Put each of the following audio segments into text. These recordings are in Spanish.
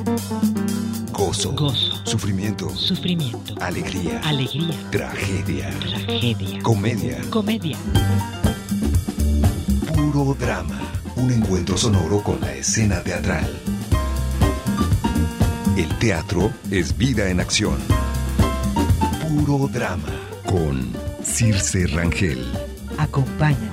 Gozo. Sufrimiento. Alegría. Tragedia. Comedia. Puro drama. Un encuentro sonoro con la escena teatral. El teatro es vida en acción. Puro drama. Con Circe Rangel. Acompáñanos.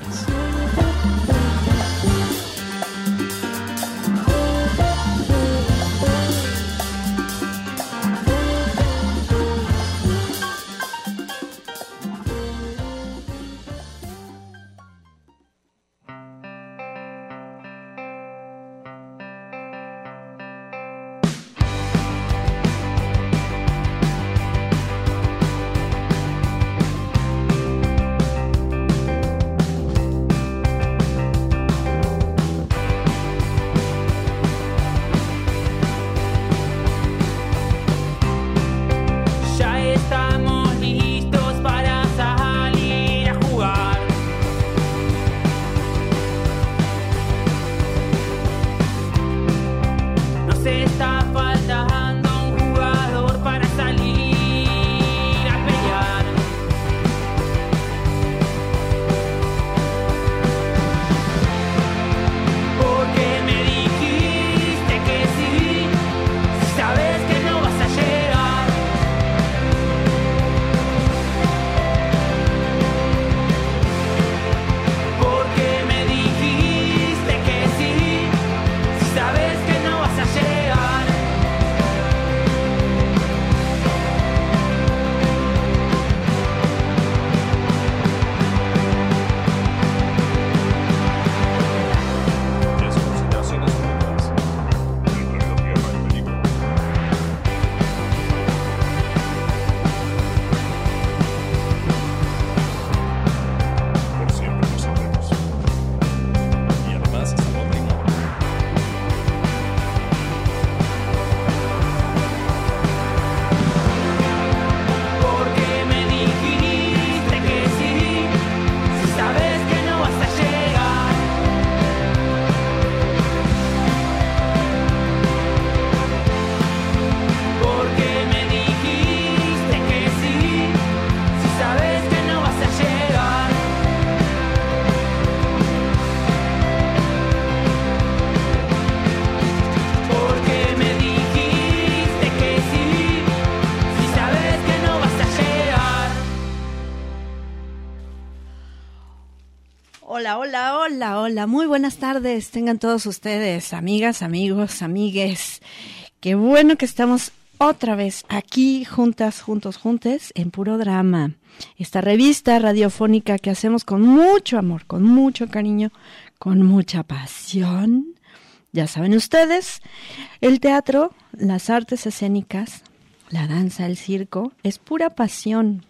Hola, muy buenas tardes, tengan todos ustedes, amigas, amigos, amigues. Qué bueno que estamos otra vez aquí, juntas, juntes, en Puro Drama. Esta revista radiofónica que hacemos con mucho amor, con mucho cariño, con mucha pasión. Ya saben ustedes, el teatro, las artes escénicas, la danza, el circo, es pura pasión.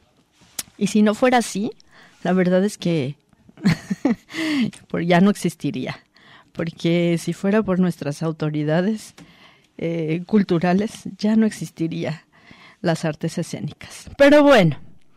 Y si no fuera así, la verdad es que pues ya no existiría, porque si fuera por nuestras autoridades culturales, ya no existiría las artes escénicas. Pero bueno,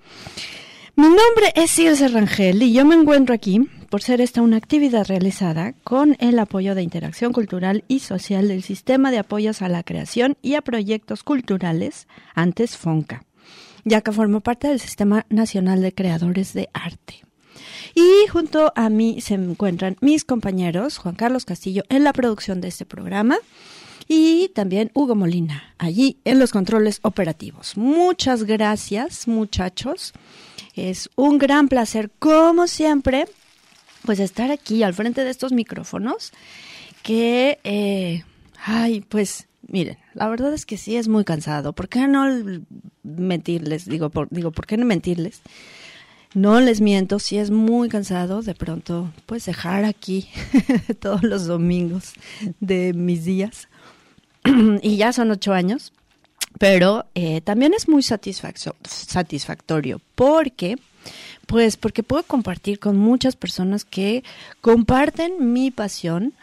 mi nombre es Circe Rangel y yo me encuentro aquí por ser esta una actividad realizada con el apoyo de Interacción Cultural y Social del Sistema de Apoyos a la Creación y a Proyectos Culturales, antes FONCA, ya que formo parte del Sistema Nacional de Creadores de Arte. Y junto a mí se encuentran mis compañeros, Juan Carlos Castillo en la producción de este programa y también Hugo Molina, allí en los controles operativos. Muchas gracias, muchachos. Es un gran placer, como siempre, pues estar aquí al frente de estos micrófonos que, miren, la verdad es que sí es muy cansado. ¿Por qué no mentirles? ¿Por qué no mentirles? No les miento, sí es muy cansado de pronto pues dejar aquí todos los domingos de mis días. Y ya son 8 años, pero también es muy satisfactorio porque puedo compartir con muchas personas que comparten mi pasión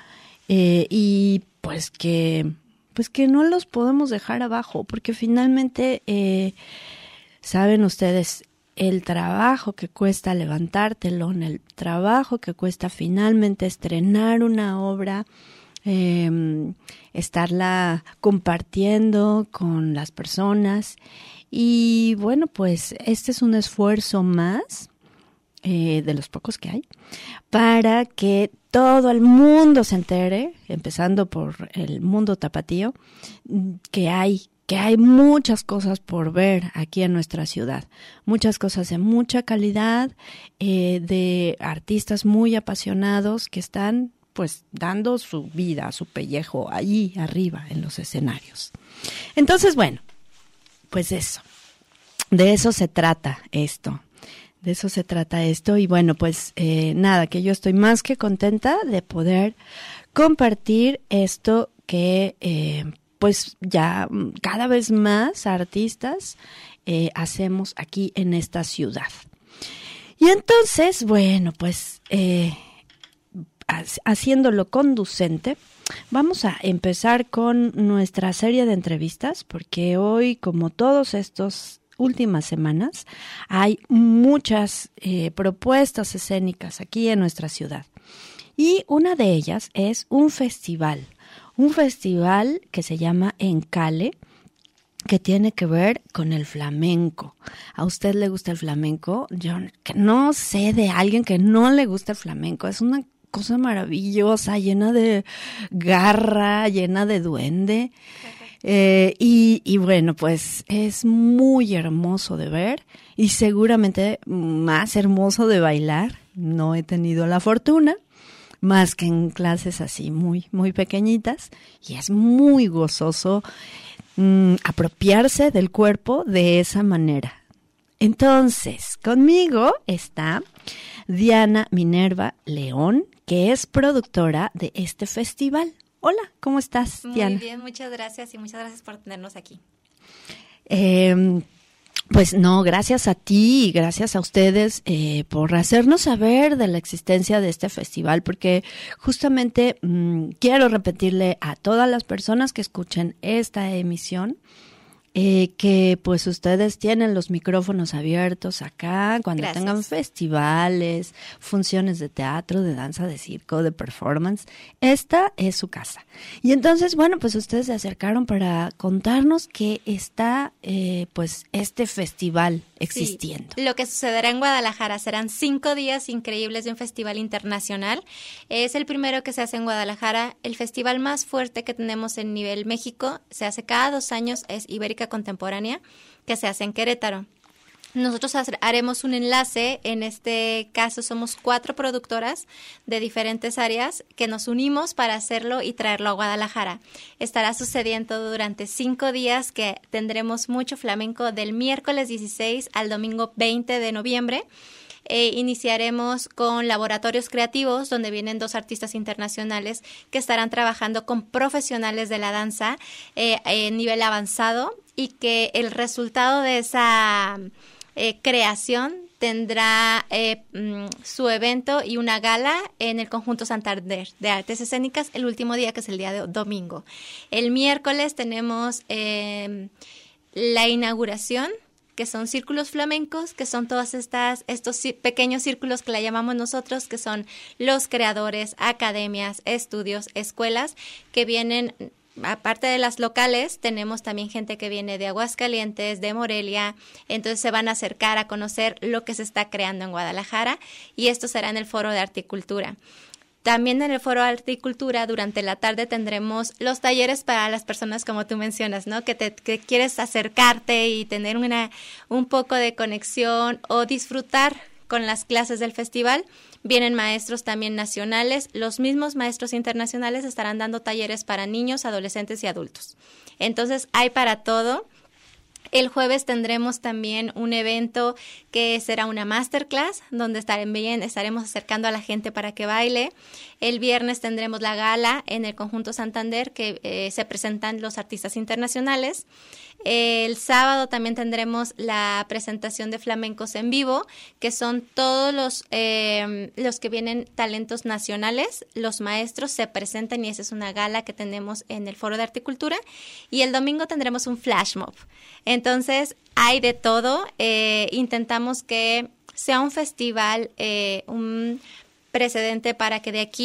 y pues que no los podemos dejar abajo, porque finalmente saben ustedes el trabajo que cuesta levantar telón, el trabajo que cuesta finalmente estrenar una obra estarla compartiendo con las personas. Y bueno, pues este es un esfuerzo más de los pocos que hay para que todo el mundo se entere, empezando por el mundo tapatío, que hay muchas cosas por ver aquí en nuestra ciudad, muchas cosas de mucha calidad, de artistas muy apasionados que están pues dando su vida, su pellejo allí arriba en los escenarios. Entonces, bueno, pues eso, de eso se trata esto. De eso se trata esto y bueno, pues nada, que yo estoy más que contenta de poder compartir esto que pues ya cada vez más artistas hacemos aquí en esta ciudad. Y entonces, bueno, pues haciéndolo conducente, vamos a empezar con nuestra serie de entrevistas, porque hoy, como todos estos últimas semanas, hay muchas propuestas escénicas aquí en nuestra ciudad. Y una de ellas es un festival que se llama Encale, que tiene que ver con el flamenco. ¿A usted le gusta el flamenco? Yo que no sé de alguien que no le gusta el flamenco. Es una cosa maravillosa, llena de garra, llena de duende. Y bueno, pues es muy hermoso de ver y seguramente más hermoso de bailar. No he tenido la fortuna, más que en clases así muy, muy pequeñitas, y es muy gozoso apropiarse del cuerpo de esa manera. Entonces, conmigo está Diana Minerva León, que es productora de este festival. Hola, ¿cómo estás, Diana? Muy bien, muchas gracias y muchas gracias por tenernos aquí. Pues no, gracias a ti y gracias a ustedes por hacernos saber de la existencia de este festival, porque justamente quiero repetirle a todas las personas que escuchen esta emisión que pues ustedes tienen los micrófonos abiertos acá cuando Gracias. Tengan festivales, funciones de teatro, de danza, de circo, de performance. Esta es su casa. Y entonces, bueno, pues ustedes se acercaron para contarnos que está pues este festival existiendo. Sí, lo que sucederá en Guadalajara serán 5 días increíbles de un festival internacional. Es el primero que se hace en Guadalajara. El festival más fuerte que tenemos en nivel México se hace cada 2 años, es Ibérica Contemporánea, que se hace en Querétaro. Nosotros haremos un enlace, en este caso somos 4 productoras de diferentes áreas que nos unimos para hacerlo y traerlo a Guadalajara. Estará sucediendo durante 5 días que tendremos mucho flamenco del miércoles 16 al domingo 20 de noviembre. Iniciaremos con laboratorios creativos, donde vienen 2 artistas internacionales que estarán trabajando con profesionales de la danza en nivel avanzado, y que el resultado de esa creación tendrá su evento y una gala en el Conjunto Santander de Artes Escénicas el último día, que es el día de domingo. El miércoles tenemos la inauguración, que son círculos flamencos, que son todos estos pequeños círculos que la llamamos nosotros, que son los creadores, academias, estudios, escuelas, que vienen. Aparte de las locales, tenemos también gente que viene de Aguascalientes, de Morelia, entonces se van a acercar a conocer lo que se está creando en Guadalajara, y esto será en el Foro de Articultura. También en el Foro de Articultura, durante la tarde, tendremos los talleres para las personas como tú mencionas, ¿no? Que quieres acercarte y tener un poco de conexión o disfrutar con las clases del festival. Vienen maestros también nacionales, los mismos maestros internacionales estarán dando talleres para niños, adolescentes y adultos. Entonces, hay para todo. El jueves tendremos también un evento que será una masterclass, donde estaremos acercando a la gente para que baile. El viernes tendremos la gala en el Conjunto Santander, que se presentan los artistas internacionales. El sábado también tendremos la presentación de flamencos en vivo, que son todos los que vienen talentos nacionales. Los maestros se presentan y esa es una gala que tenemos en el Foro de Articultura. Y el domingo tendremos un flash mob. Entonces, hay de todo. Intentamos que sea un festival, un precedente para que de aquí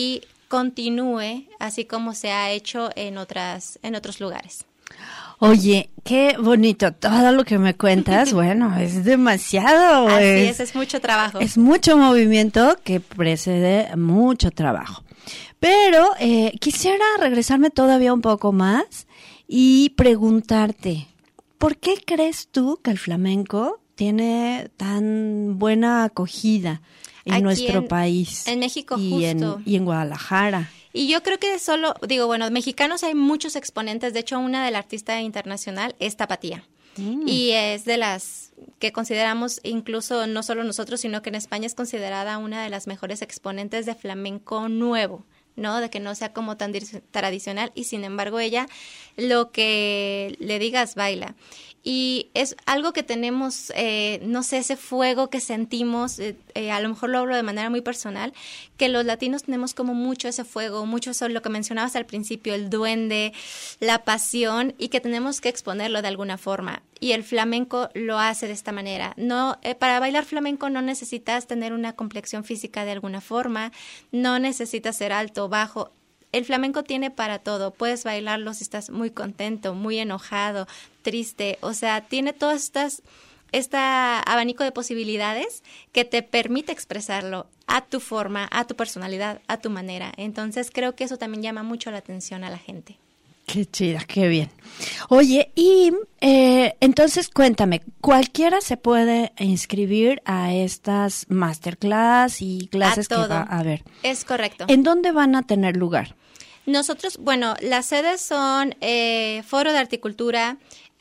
continúe así como se ha hecho en otros lugares. Oye, qué bonito todo lo que me cuentas. Bueno, es demasiado. Así es mucho trabajo. Es mucho movimiento que precede mucho trabajo. Pero quisiera regresarme todavía un poco más y preguntarte, ¿por qué crees tú que el flamenco tiene tan buena acogida en nuestro país? En México, y justo. Y en Guadalajara. Y yo creo que mexicanos hay muchos exponentes. De hecho, una de la artista internacional es Tapatía. Y es de las que consideramos, incluso no solo nosotros, sino que en España es considerada una de las mejores exponentes de flamenco nuevo, ¿no? De que no sea como tan tradicional, y sin embargo ella, lo que le digas, baila. Y es algo que tenemos, no sé, ese fuego que sentimos, a lo mejor lo hablo de manera muy personal, que los latinos tenemos como mucho ese fuego, mucho eso, lo que mencionabas al principio, el duende, la pasión, y que tenemos que exponerlo de alguna forma. Y el flamenco lo hace de esta manera. No, para bailar flamenco no necesitas tener una complexión física de alguna forma, no necesitas ser alto, bajo. El flamenco tiene para todo. Puedes bailarlo si estás muy contento, muy enojado, triste. O sea, tiene todas este abanico de posibilidades que te permite expresarlo a tu forma, a tu personalidad, a tu manera. Entonces, creo que eso también llama mucho la atención a la gente. Qué chida, qué bien. Oye, y entonces cuéntame, ¿cualquiera se puede inscribir a estas masterclass y clases que va a haber? Es correcto. ¿En dónde van a tener lugar? Nosotros, las sedes son Foro de Articultura,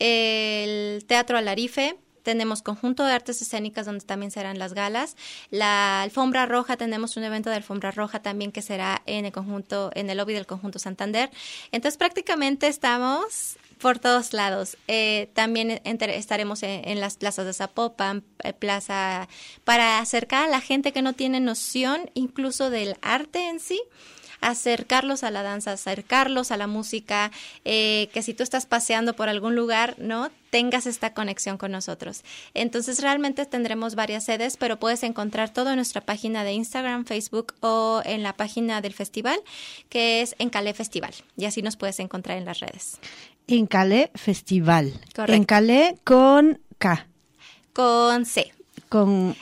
el Teatro Alarife, tenemos Conjunto de Artes Escénicas donde también serán las galas, la Alfombra Roja, tenemos un evento de Alfombra Roja también que será en el lobby del Conjunto Santander. Entonces prácticamente estamos por todos lados. También estaremos en las plazas de Zapopan, plaza para acercar a la gente que no tiene noción incluso del arte en sí, acercarlos a la danza, acercarlos a la música, que si tú estás paseando por algún lugar, ¿no?, tengas esta conexión con nosotros. Entonces, realmente tendremos varias sedes, pero puedes encontrar todo en nuestra página de Instagram, Facebook o en la página del festival, que es Encalé Festival. Y así nos puedes encontrar en las redes. Encalé Festival. Correcto. Encalé con K. Con C. Con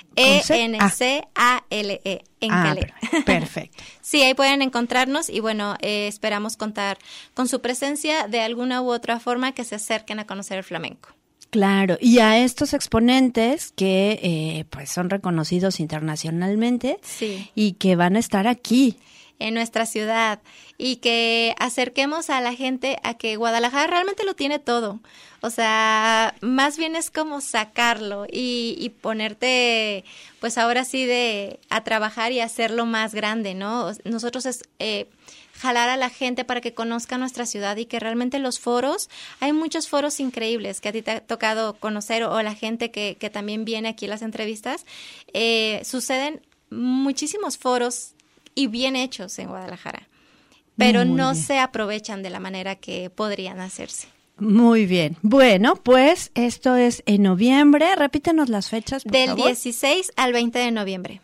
E-N-C-A-L-E. Encalé. Perfecto. Sí, ahí pueden encontrarnos y esperamos contar con su presencia de alguna u otra forma que se acerquen a conocer el flamenco. Claro, y a estos exponentes que pues son reconocidos internacionalmente, sí, y que van a estar aquí en nuestra ciudad, y que acerquemos a la gente a que Guadalajara realmente lo tiene todo. O sea, más bien es como sacarlo y ponerte, pues ahora sí, a trabajar y hacerlo más grande, ¿no? Nosotros es jalar a la gente para que conozca nuestra ciudad y que realmente los foros, hay muchos foros increíbles que a ti te ha tocado conocer o la gente que también viene aquí a las entrevistas. Suceden muchísimos foros y bien hechos en Guadalajara, pero no se aprovechan de la manera que podrían hacerse. Muy bien. Bueno, pues esto es en noviembre. Repítenos las fechas, por favor. Del 16 al 20 de noviembre.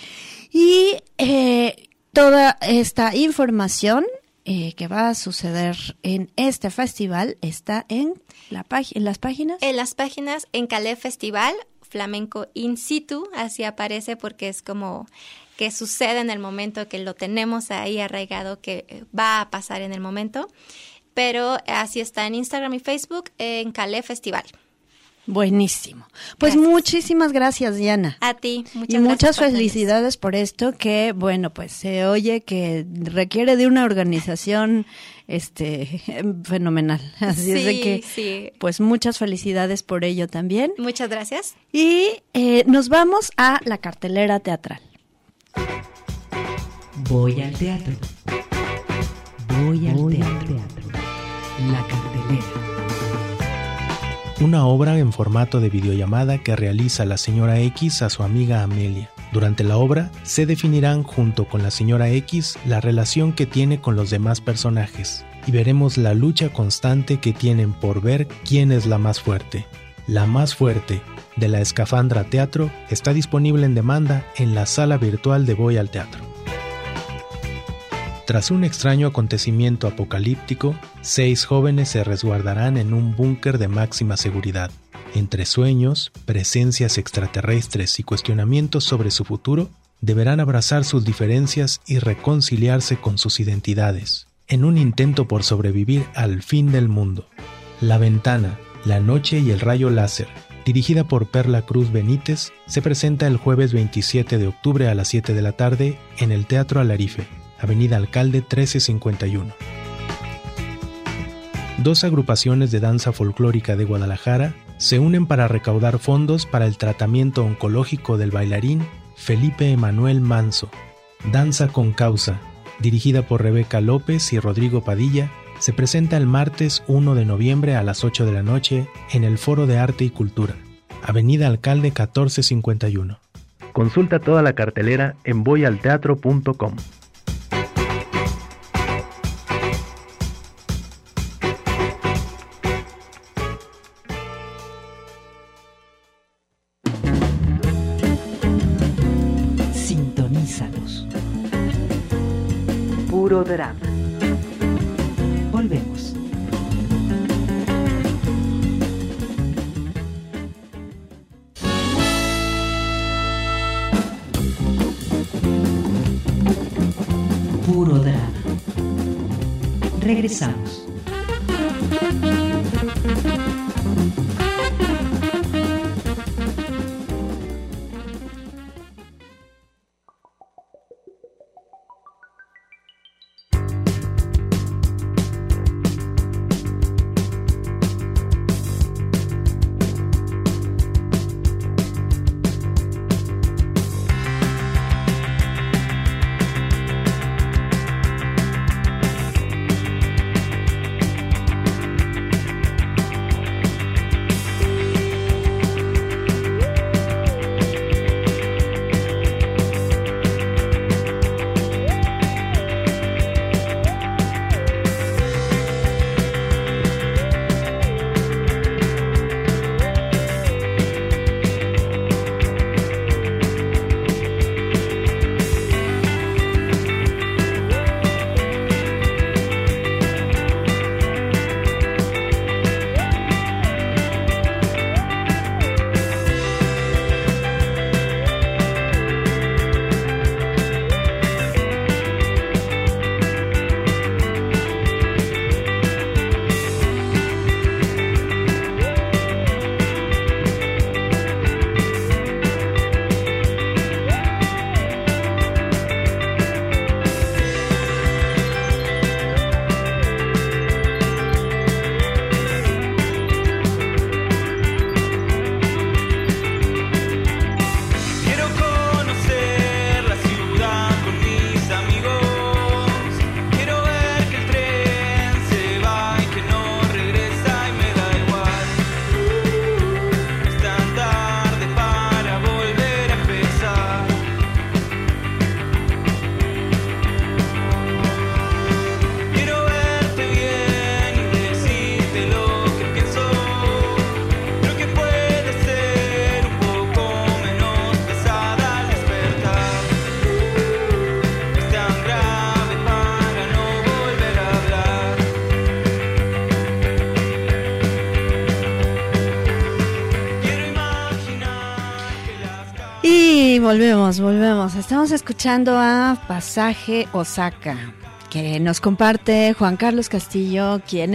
Y toda esta información que va a suceder en este festival está en las páginas. En las páginas Encalé Festival, Flamenco In Situ, así aparece porque es como que sucede en el momento, que lo tenemos ahí arraigado, que va a pasar en el momento. Pero así está en Instagram y Facebook, Encalé Festival. Buenísimo. Pues gracias. Muchísimas gracias, Diana. A ti, muchas gracias. Y muchas felicidades por esto que, bueno, pues se oye que requiere de una organización fenomenal. Así es de que, sí, pues muchas felicidades por ello también. Muchas gracias. Y nos vamos a la cartelera teatral. Voy al teatro. Voy al teatro. La cartelera. Una obra en formato de videollamada que realiza la señora X a su amiga Amelia. Durante la obra se definirán junto con la señora X la relación que tiene con los demás personajes y veremos la lucha constante que tienen por ver quién es la más fuerte. La más fuerte de la Escafandra Teatro está disponible en demanda en la sala virtual de Voy al Teatro. Tras un extraño acontecimiento apocalíptico, 6 jóvenes se resguardarán en un búnker de máxima seguridad. Entre sueños, presencias extraterrestres y cuestionamientos sobre su futuro, deberán abrazar sus diferencias y reconciliarse con sus identidades, en un intento por sobrevivir al fin del mundo. La Ventana, la Noche y el Rayo Láser, dirigida por Perla Cruz Benítez, se presenta el jueves 27 de octubre a las 7 de la tarde en el Teatro Alarife, Avenida Alcalde 1351. 2 agrupaciones de danza folclórica de Guadalajara se unen para recaudar fondos para el tratamiento oncológico del bailarín Felipe Emanuel Manso. Danza con Causa, dirigida por Rebeca López y Rodrigo Padilla, se presenta el martes 1 de noviembre a las 8 de la noche en el Foro de Arte y Cultura, Avenida Alcalde 1451. Consulta toda la cartelera en voyalteatro.com. Sintonízanos. Puro drama. Volvemos. Puro drama. Regresamos. Volvemos. Estamos escuchando a Pasaje Osaka, que nos comparte Juan Carlos Castillo, quien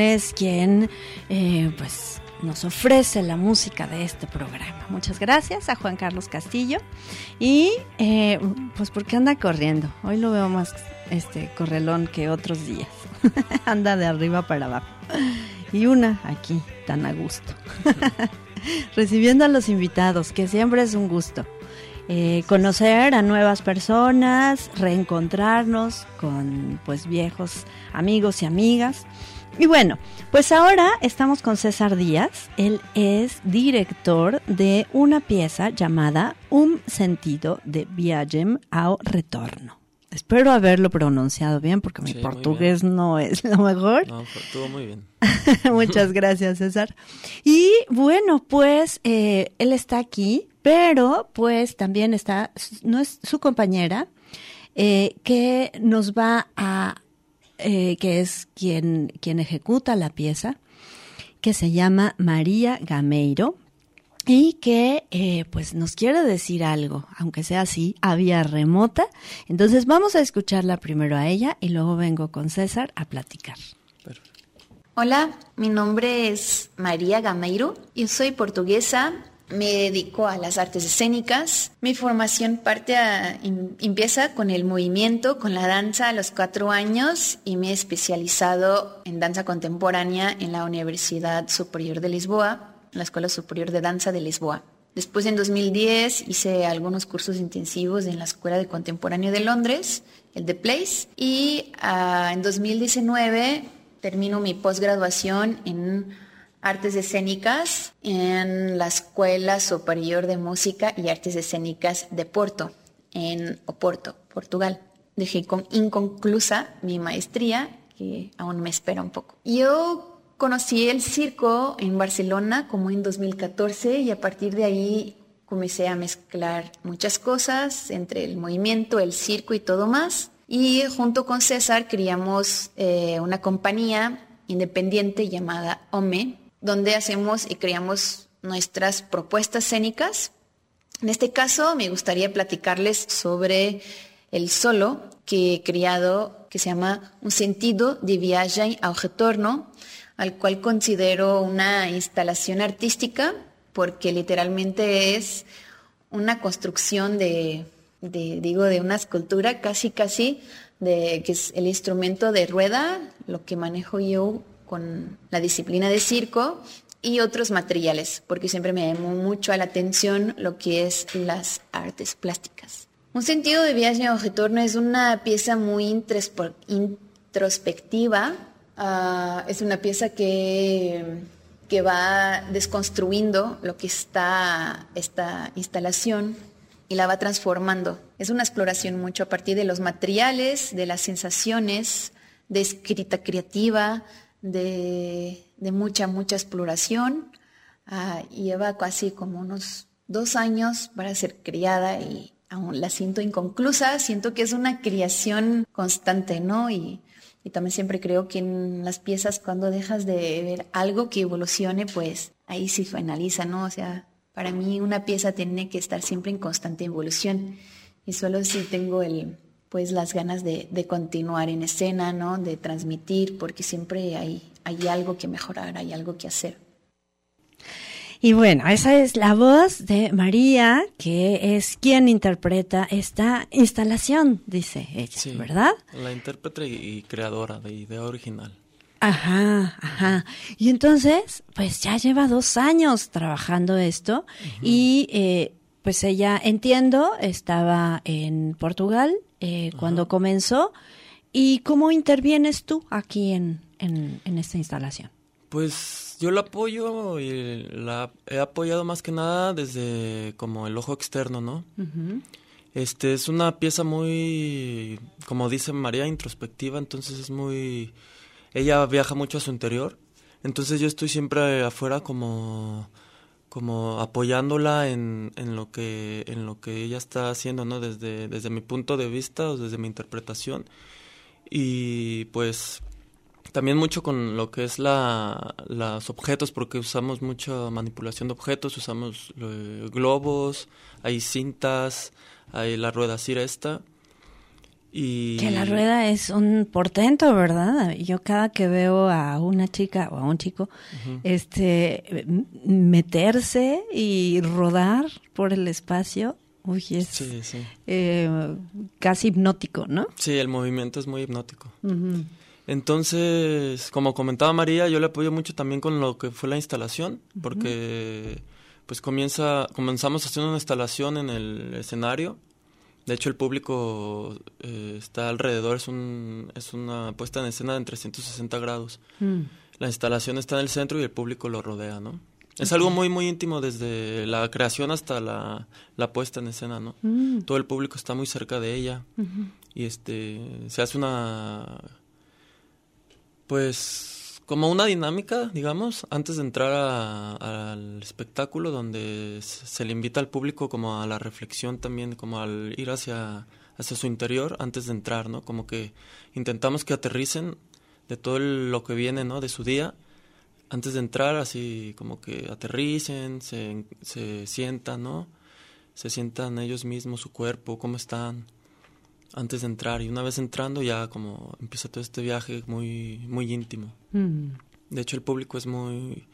pues nos ofrece la música de este programa. Muchas gracias a Juan Carlos Castillo. Y pues porque anda corriendo. Hoy lo veo más correlón que otros días. Anda de arriba para abajo. Y una aquí, tan a gusto. Recibiendo a los invitados, que siempre es un gusto. Conocer a nuevas personas, reencontrarnos con pues viejos amigos y amigas. Y bueno, pues ahora estamos con César Díaz. Él es director de una pieza llamada Un sentido de viagem ao retorno. Espero haberlo pronunciado bien porque mi portugués no es lo mejor. No, estuvo muy bien. Muchas gracias, César. Y bueno, pues él está aquí, pero pues también está, no es su compañera, que nos va a que es quien ejecuta la pieza, que se llama María Gameiro, y que pues nos quiere decir algo, aunque sea así, a vía remota. Entonces vamos a escucharla primero a ella y luego vengo con César a platicar. Hola, mi nombre es María Gameiro, yo soy portuguesa, me dedico a las artes escénicas. Mi formación empieza con el movimiento, con la danza a los 4 años y me he especializado en danza contemporánea en la Universidad Superior de Lisboa, la Escuela Superior de Danza de Lisboa. Después, en 2010, hice algunos cursos intensivos en la Escuela de Contemporáneo de Londres, el The Place, y en 2019 termino mi posgraduación en Artes Escénicas en la Escuela Superior de Música y Artes Escénicas de Porto, en Oporto, Portugal. Dejé inconclusa mi maestría, que aún me espera un poco. Yo conocí el circo en Barcelona como en 2014 y a partir de ahí comencé a mezclar muchas cosas entre el movimiento, el circo y todo más. Y junto con César creamos una compañía independiente llamada OME, donde hacemos y creamos nuestras propuestas escénicas. En este caso me gustaría platicarles sobre el solo que he creado, que se llama Un sentido de viagem ao retorno, al cual considero una instalación artística porque literalmente es una construcción de una escultura casi, que es el instrumento de rueda, lo que manejo yo con la disciplina de circo y otros materiales, porque siempre me llamó mucho a la atención lo que es las artes plásticas. Un sentido de viaje ao retorno es una pieza muy introspectiva. Es una pieza que va desconstruyendo lo que está esta instalación y la va transformando. Es una exploración mucho a partir de los materiales, de las sensaciones, de escrita creativa, de mucha exploración. Lleva casi como unos 2 años para ser creada y aún la siento inconclusa. Siento que es una creación constante, ¿no? Y también siempre creo que en las piezas, cuando dejas de ver algo que evolucione, pues ahí sí finaliza, ¿no? O sea, para mí una pieza tiene que estar siempre en constante evolución. Y solo si tengo las ganas de continuar en escena, ¿no? De transmitir, porque siempre hay algo que mejorar, hay algo que hacer. Y bueno, esa es la voz de María, que es quien interpreta esta instalación, dice ella, sí, ¿verdad? La intérprete y creadora de idea original. Ajá. Y entonces, pues ya lleva 2 años trabajando esto. Uh-huh. Y pues ella, entiendo, estaba en Portugal cuando comenzó. ¿Y cómo intervienes tú aquí en esta instalación? Pues yo la apoyo y la he apoyado más que nada desde como el ojo externo, ¿no? Uh-huh. Es una pieza muy, como dice María, introspectiva, entonces es muy... Ella viaja mucho a su interior, entonces yo estoy siempre afuera como apoyándola en lo que ella está haciendo, ¿no? Desde mi punto de vista o desde mi interpretación. Y pues también mucho con lo que es los objetos, porque usamos mucha manipulación de objetos, usamos globos, hay cintas, hay la rueda Cira esta. Y que la rueda es un portento, ¿verdad? Yo cada que veo a una chica o a un chico uh-huh. Meterse y rodar por el espacio, es sí. Casi hipnótico, ¿no? Sí, el movimiento es muy hipnótico. Uh-huh. Entonces, como comentaba María, yo le apoyo mucho también con lo que fue la instalación, porque pues comenzamos haciendo una instalación en el escenario. De hecho, el público está alrededor, es una puesta en escena en 360 grados. La instalación está en el centro y el público lo rodea, ¿no? Es algo muy, muy íntimo desde la creación hasta la puesta en escena, ¿no? Todo el público está muy cerca de ella y se hace como una dinámica, digamos, antes de entrar al espectáculo, donde se le invita al público como a la reflexión también, como al ir hacia hacia su interior antes de entrar, ¿no? Como que intentamos que aterricen de todo lo que viene, ¿no? De su día, antes de entrar, así como que aterricen, se sientan, ¿no? Se sientan ellos mismos, su cuerpo, cómo están, antes de entrar. Y una vez entrando ya como empieza todo este viaje muy, muy íntimo. De hecho, el público es muy...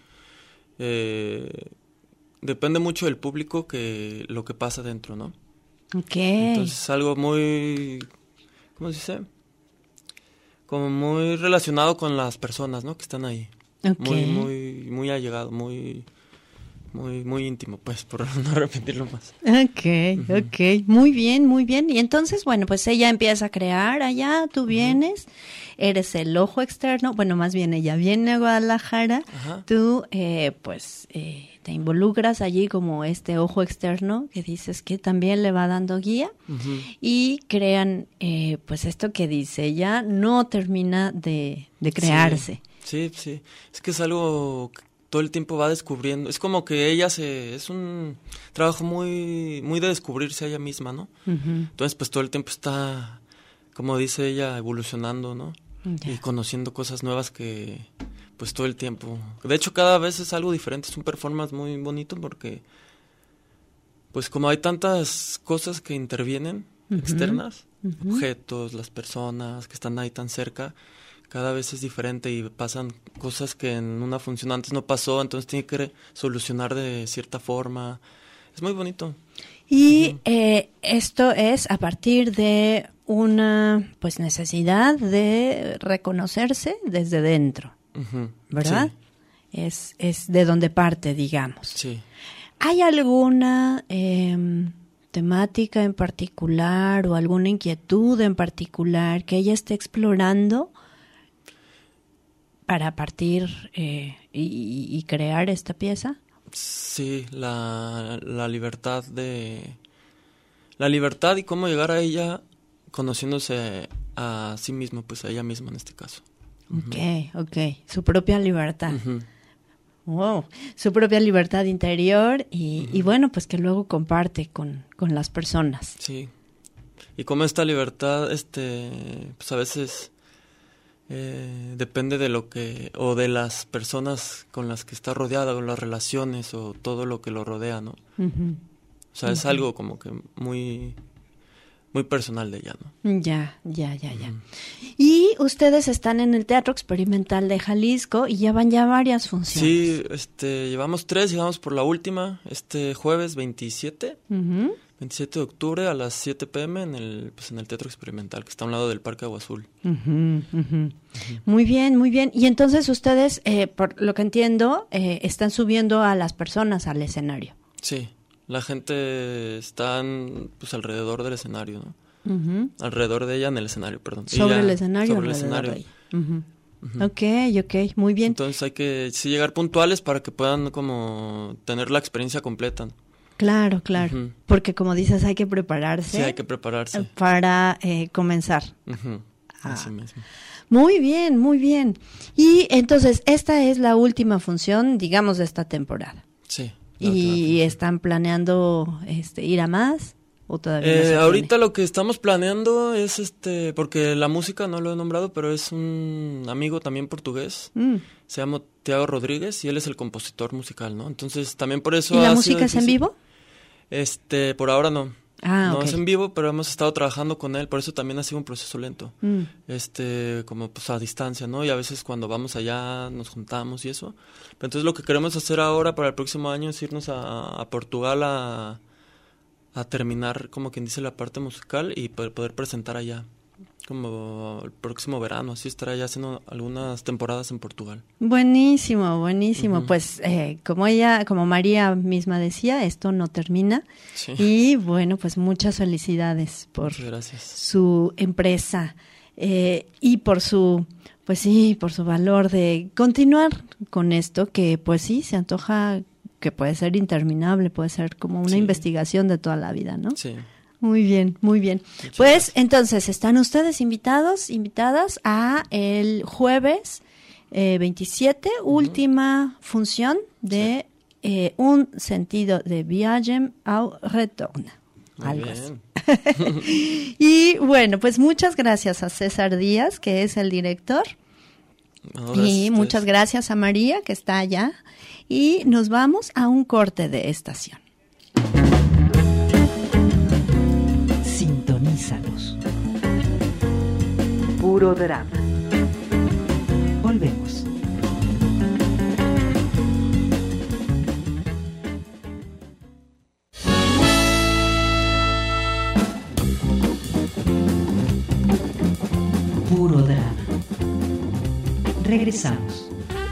depende mucho del público que lo que pasa dentro, ¿no? Okay. Entonces es algo muy, ¿cómo se dice? Como muy relacionado con las personas, ¿no? Que están ahí. Okay. Muy allegado, muy íntimo, pues, por no repetirlo más. Okay. Muy bien. Y entonces, bueno, pues ella empieza a crear allá, tú vienes, eres el ojo externo, bueno, más bien ella viene a Guadalajara, tú, te involucras allí como este ojo externo que dices que también le va dando guía y crean, pues esto que dice, ella no termina de crearse. Sí, es que es algo que todo el tiempo va descubriendo, es como que ella es un trabajo muy de descubrirse a ella misma, ¿no? Entonces pues todo el tiempo está, como dice ella, evolucionando, ¿no? Y conociendo cosas nuevas que pues todo el tiempo, de hecho cada vez es algo diferente, es un performance muy bonito porque pues como hay tantas cosas que intervienen externas, objetos, las personas que están ahí tan cerca, cada vez es diferente y pasan cosas que en una función antes no pasó, entonces tiene que solucionar de cierta forma. Es muy bonito. Y esto es a partir de una pues necesidad de reconocerse desde dentro, ¿verdad? Sí. Es de donde parte, digamos. Sí. ¿Hay alguna temática en particular o alguna inquietud en particular que ella esté explorando para partir y crear esta pieza? Sí, la libertad la libertad y cómo llegar a ella conociéndose a sí mismo, pues a ella misma en este caso. Okay. Su propia libertad. Wow, su propia libertad interior y bueno, pues que luego comparte con las personas. Sí. Y como esta libertad, pues a veces depende de lo que, o de las personas con las que está rodeada, o las relaciones, o todo lo que lo rodea, ¿no? O sea, es algo como que muy personal de ella, ¿no? Ya. Y ustedes están en el Teatro Experimental de Jalisco y llevan ya varias funciones. Sí, llevamos 3, llegamos por la última, este jueves 27. 27 de octubre a las 7 p.m. en el Teatro Experimental, que está a un lado del Parque Agua Azul. Muy bien. Y entonces ustedes, por lo que entiendo, están subiendo a las personas al escenario. Sí, la gente está pues alrededor del escenario, ¿no? Alrededor de ella en el escenario, perdón. Sobre el escenario. Sobre el escenario. Ok, muy bien. Entonces hay que llegar puntuales para que puedan como tener la experiencia completa. Claro, porque como dices, hay que prepararse. Sí, hay que prepararse. Para comenzar. Así mismo. Muy bien. Y entonces, esta es la última función, digamos, de esta temporada. Sí. ¿Y están planeando ir a más? ¿O todavía no ahorita lo que estamos planeando es porque la música no lo he nombrado, pero es un amigo también portugués. Se llama Tiago Rodríguez y él es el compositor musical, ¿no? Entonces también por eso. ¿Y la música es en vivo? Por ahora no. No okay. Es en vivo, pero hemos estado trabajando con él, por eso también ha sido un proceso lento. Como pues a distancia, ¿no? Y a veces cuando vamos allá nos juntamos y eso. Pero entonces lo que queremos hacer ahora para el próximo año es irnos a Portugal a terminar, como quien dice, la parte musical y poder presentar allá. Como el próximo verano, así estará ya haciendo algunas temporadas en Portugal. Buenísimo. Pues como María misma decía, esto no termina. Sí. Y bueno, pues muchas felicidades por su empresa y por su valor de continuar con esto que pues sí, se antoja que puede ser interminable, puede ser como una investigación de toda la vida, ¿no? Sí. Muy bien. Muchas gracias. Entonces, están ustedes invitadas a el jueves 27, última función de Un sentido de viagem ao retorno. Algo así. Y bueno, pues muchas gracias a César Díaz, que es el director. Y muchas gracias a María, que está allá. Y nos vamos a un corte de estación. Sintonízanos. Puro drama. Volvemos. Puro drama. Regresamos.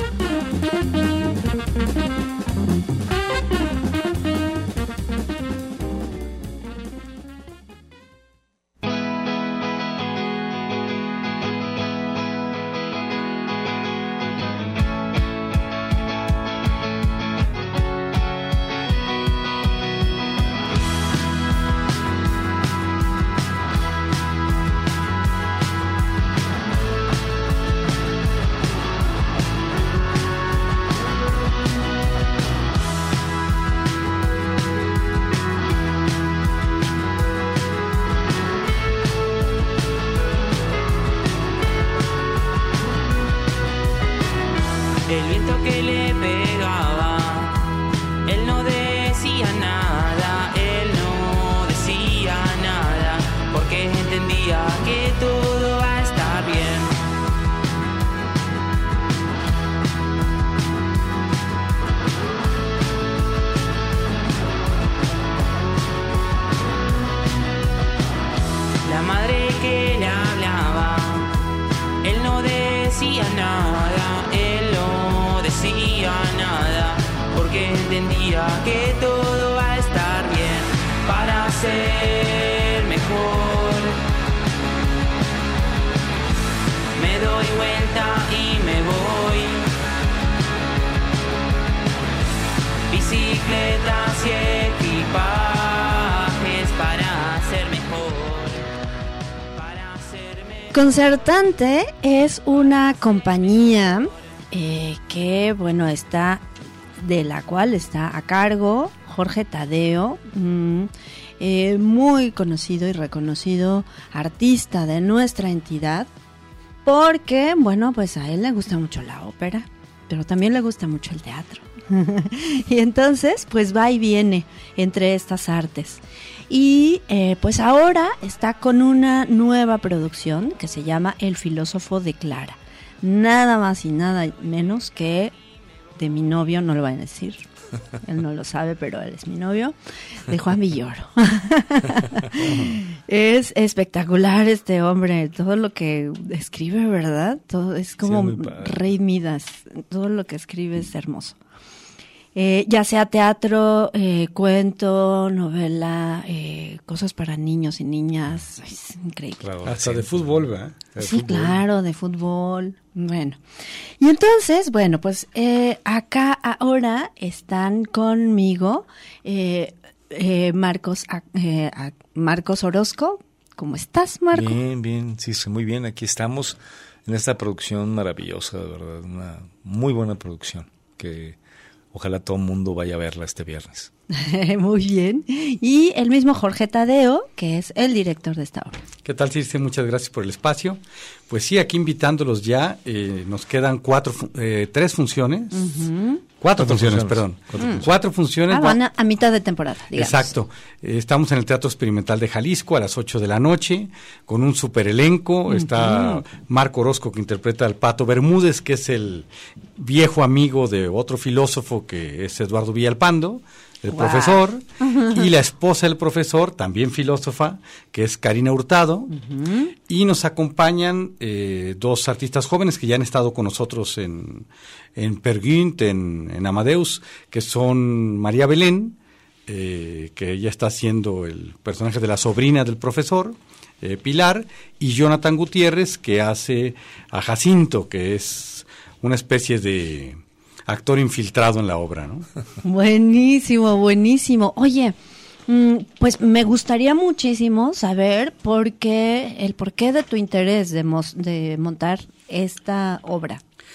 El viento que le pegaba, él no decía nada, él no decía nada, porque entendía que todo va a estar bien. La madre que le hablaba, él no decía nada, él no decía nada, porque entendía que todo va a estar bien para ser mejor. Me doy vuelta y me voy. Bicicletas y equipajes para ser mejor. Concertante es una compañía que, bueno, de la cual está a cargo Jorge Tadeo, muy conocido y reconocido artista de nuestra entidad, porque, bueno, pues a él le gusta mucho la ópera, pero también le gusta mucho el teatro. Y entonces, pues va y viene entre estas artes. Y pues ahora está con una nueva producción que se llama El filósofo de Clara. Nada más y nada menos que de mi novio, no lo van a decir, él no lo sabe, pero él es mi novio, de Juan Villoro. Es espectacular este hombre, todo lo que escribe, ¿verdad? Todo es como Rey Midas, todo lo que escribe es hermoso. Ya sea teatro, cuento, novela, cosas para niños y niñas, es increíble. Claro, hasta de fútbol, ¿verdad? Sí, claro, de fútbol. Bueno, y entonces, bueno, pues acá ahora están conmigo Marcos Orozco. ¿Cómo estás, Marco? Bien, sí, muy bien. Aquí estamos en esta producción maravillosa, de verdad, una muy buena producción que ojalá todo el mundo vaya a verla este viernes. Muy bien. Y el mismo Jorge Tadeo, que es el director de esta obra. ¿Qué tal, Circe? Muchas gracias por el espacio. Pues sí, aquí invitándolos ya, nos quedan 3 funciones. Uh-huh. 4 funciones, perdón. 4 funciones. Van a mitad de temporada, digamos. Exacto. Estamos en el Teatro Experimental de Jalisco a las 8 de la noche, con un super elenco. Uh-huh. Está Marco Orozco, que interpreta al Pato Bermúdez, que es el viejo amigo de otro filósofo que es Eduardo Villalpando, el profesor, y la esposa del profesor, también filósofa, que es Karina Hurtado, y nos acompañan 2 artistas jóvenes que ya han estado con nosotros en Peer Gynt, en Amadeus, que son María Belén, que ella está haciendo el personaje de la sobrina del profesor, Pilar, y Jonathan Gutiérrez, que hace a Jacinto, que es una especie de actor infiltrado en la obra, ¿no? Buenísimo. Oye, pues me gustaría muchísimo saber el porqué de tu interés de montar esta obra.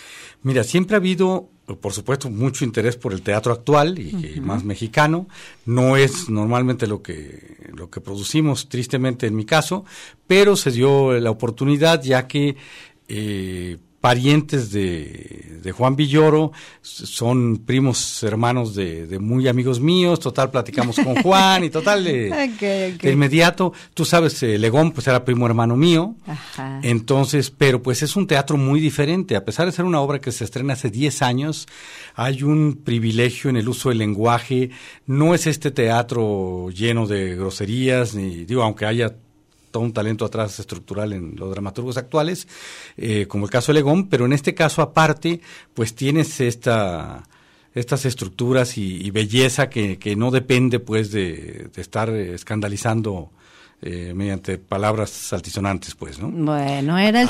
Mira, siempre ha habido, por supuesto, mucho interés por el teatro actual y más mexicano. No es normalmente lo que producimos, tristemente en mi caso, pero se dio la oportunidad ya que parientes de Juan Villoro son primos hermanos de muy amigos míos. Total, platicamos con Juan y total de inmediato. Tú sabes, Legón pues era primo hermano mío. Ajá. Entonces, pero pues es un teatro muy diferente. A pesar de ser una obra que se estrena hace 10 años, hay un privilegio en el uso del lenguaje. No es este teatro lleno de groserías, ni digo, aunque haya todo un talento atrás estructural en los dramaturgos actuales, como el caso de Legón, pero en este caso aparte, pues tienes estas estructuras y belleza que no depende pues de estar escandalizando mediante palabras altisonantes, pues, ¿no? Bueno, era el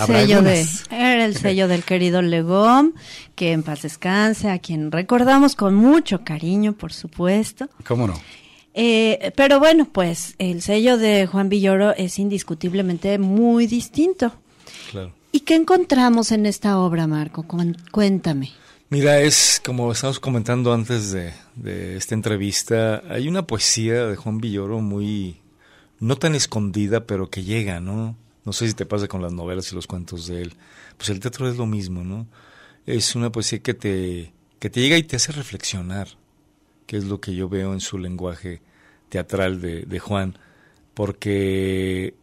sello del querido Legón, que en paz descanse, a quien recordamos con mucho cariño, por supuesto. ¿Cómo no? Pero bueno, pues el sello de Juan Villoro es indiscutiblemente muy distinto. Claro. ¿Y qué encontramos en esta obra, Marco? Cuéntame. Mira, es como estábamos comentando antes de esta entrevista, hay una poesía de Juan Villoro muy, no tan escondida, pero que llega, ¿no? No sé si te pasa con las novelas y los cuentos de él. Pues el teatro es lo mismo, ¿no? Es una poesía que te llega y te hace reflexionar, que es lo que yo veo en su lenguaje teatral de Juan, porque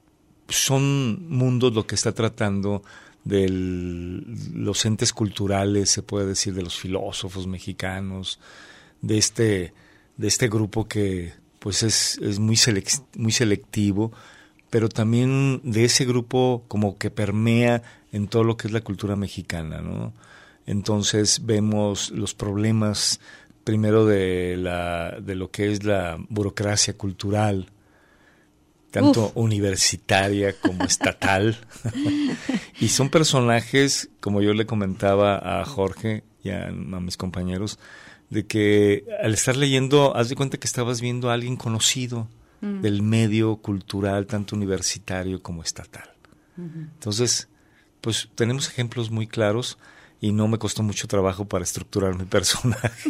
son mundos lo que está tratando de los entes culturales, se puede decir, de los filósofos mexicanos, de este grupo que pues es muy selectivo, pero también de ese grupo como que permea en todo lo que es la cultura mexicana, ¿no? Entonces vemos los problemas primero de lo que es la burocracia cultural, tanto universitaria como estatal. Y son personajes, como yo le comentaba a Jorge y a mis compañeros, de que al estar leyendo, haz de cuenta que estabas viendo a alguien conocido del medio cultural, tanto universitario como estatal. Entonces, pues tenemos ejemplos muy claros. Y no me costó mucho trabajo para estructurar mi personaje.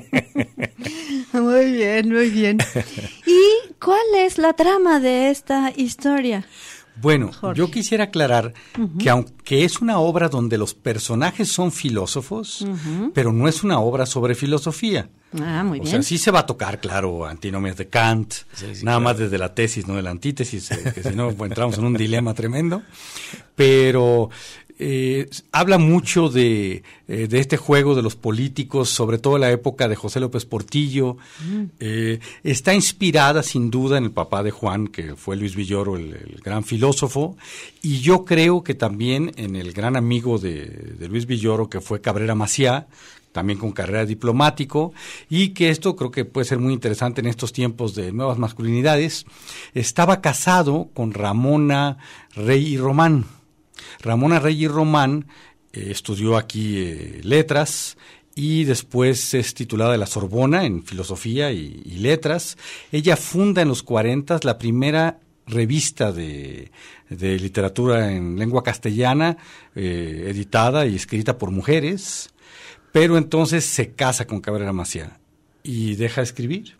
Muy bien, muy bien. ¿Y cuál es la trama de esta historia? Bueno, Jorge. Yo quisiera aclarar que aunque es una obra donde los personajes son filósofos, pero no es una obra sobre filosofía. Ah, muy bien. O sea, sí se va a tocar, claro, antinomias de Kant, nada más desde la tesis, no de la antítesis, que si no entramos en un dilema tremendo. Pero habla mucho de este juego de los políticos, sobre todo en la época de José López Portillo. Está inspirada sin duda en el papá de Juan, que fue Luis Villoro, el gran filósofo, y yo creo que también en el gran amigo de Luis Villoro, que fue Cabrera Maciá, también con carrera diplomático, y que esto creo que puede ser muy interesante en estos tiempos de nuevas masculinidades. Estaba casado con Ramona Rey y Román. Ramona Rey y Román estudió aquí letras y después es titulada de la Sorbona en filosofía y letras. Ella funda en los 40 la primera revista de literatura en lengua castellana, editada y escrita por mujeres, pero entonces se casa con Cabrera Maciá y deja de escribir.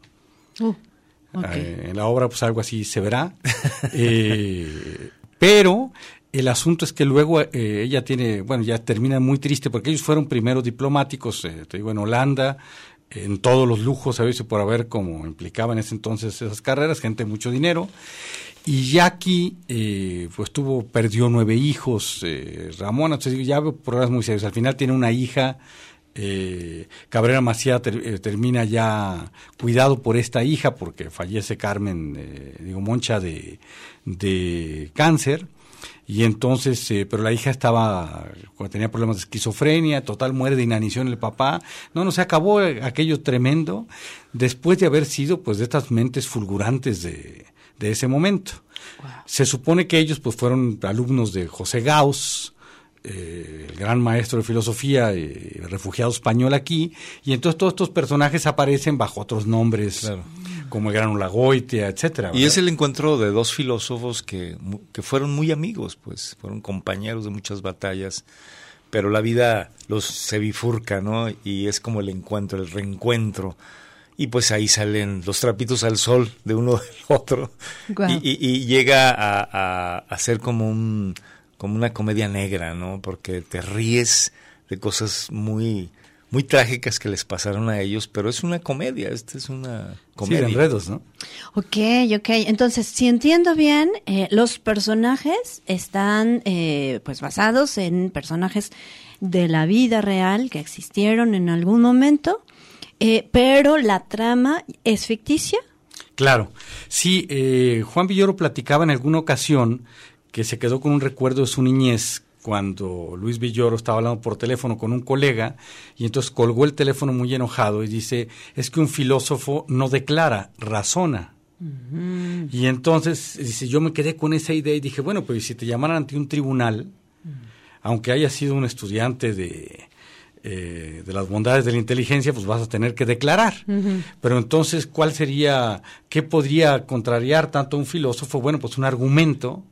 En la obra pues algo así se verá, pero el asunto es que luego ella ya termina muy triste porque ellos fueron primeros diplomáticos, te digo, en Holanda, en todos los lujos, a veces por haber como implicaba en ese entonces esas carreras, gente de mucho dinero. Y ya aquí, perdió 9 hijos, Ramón, entonces ya veo problemas muy serios. Al final tiene una hija, Cabrera Maciá termina ya cuidado por esta hija porque fallece Carmen, Moncha de cáncer. Y entonces, pero la hija tenía problemas de esquizofrenia, total muere de inanición el papá. No, se acabó aquello tremendo después de haber sido pues de estas mentes fulgurantes de ese momento. Wow. Se supone que ellos pues fueron alumnos de José Gauss, el gran maestro de filosofía, refugiado español aquí, y entonces todos estos personajes aparecen bajo otros nombres, claro, como el gran Ulagoitia, etcétera. Y es el encuentro de dos filósofos que fueron muy amigos, pues fueron compañeros de muchas batallas, pero la vida se bifurca, ¿no? Y es como el encuentro, el reencuentro. Y pues ahí salen los trapitos al sol de uno del otro. Wow. Y llega a ser como una comedia negra, ¿no? Porque te ríes de cosas muy trágicas que les pasaron a ellos, pero es una comedia, esta es una comedia. Sí, de enredos, ¿no? Ok. Entonces, si entiendo bien, los personajes están pues basados en personajes de la vida real que existieron en algún momento, pero la trama es ficticia. Claro. Sí, Juan Villoro platicaba en alguna ocasión que se quedó con un recuerdo de su niñez cuando Luis Villoro estaba hablando por teléfono con un colega y entonces colgó el teléfono muy enojado y dice, es que un filósofo no declara, razona. Uh-huh. Y entonces dice, yo me quedé con esa idea y dije, bueno, pues si te llamaran ante un tribunal, aunque haya sido un estudiante de las bondades de la inteligencia, pues vas a tener que declarar. Uh-huh. Pero entonces, ¿qué podría contrariar tanto a un filósofo? Bueno, pues un argumento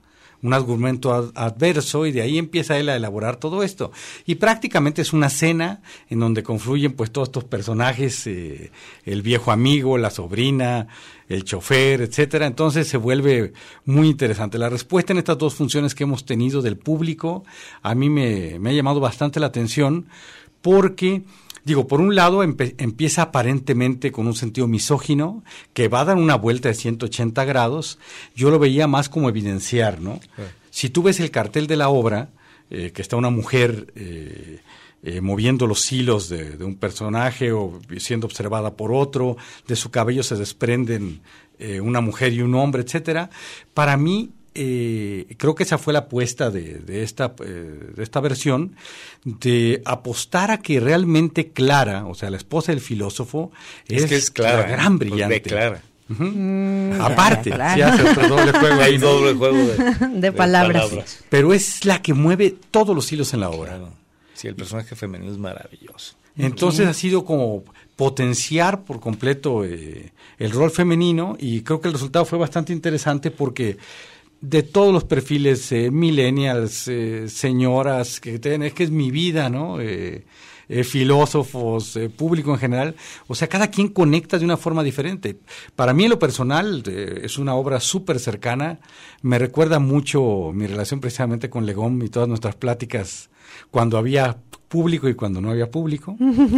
adverso, y de ahí empieza él a elaborar todo esto. Y prácticamente es una cena en donde confluyen pues todos estos personajes, el viejo amigo, la sobrina, el chofer, etcétera. Entonces se vuelve muy interesante. La respuesta en estas dos funciones que hemos tenido del público a mí me ha llamado bastante la atención porque, por un lado empieza aparentemente con un sentido misógino que va a dar una vuelta de 180 grados. Yo lo veía más como evidenciar, ¿no? Sí. Si tú ves el cartel de la obra, que está una mujer moviendo los hilos de un personaje o siendo observada por otro, de su cabello se desprenden una mujer y un hombre, etcétera. Para mí, creo que esa fue la apuesta de esta versión, de apostar a que realmente Clara, o sea, la esposa del filósofo, es Clara, la gran brillante. Clara. Uh-huh. Aparte, se hace otro doble juego. Hay doble juego de palabras. Pero es la que mueve todos los hilos en la obra. Claro. Sí, el personaje femenino es maravilloso. Entonces ha sido como potenciar por completo el rol femenino, y creo que el resultado fue bastante interesante porque de todos los perfiles, millennials, señoras, es que es mi vida, ¿no? Filósofos, público en general, o sea, cada quien conecta de una forma diferente. Para mí, en lo personal, es una obra súper cercana, me recuerda mucho mi relación precisamente con Legón y todas nuestras pláticas cuando había público y cuando no había público,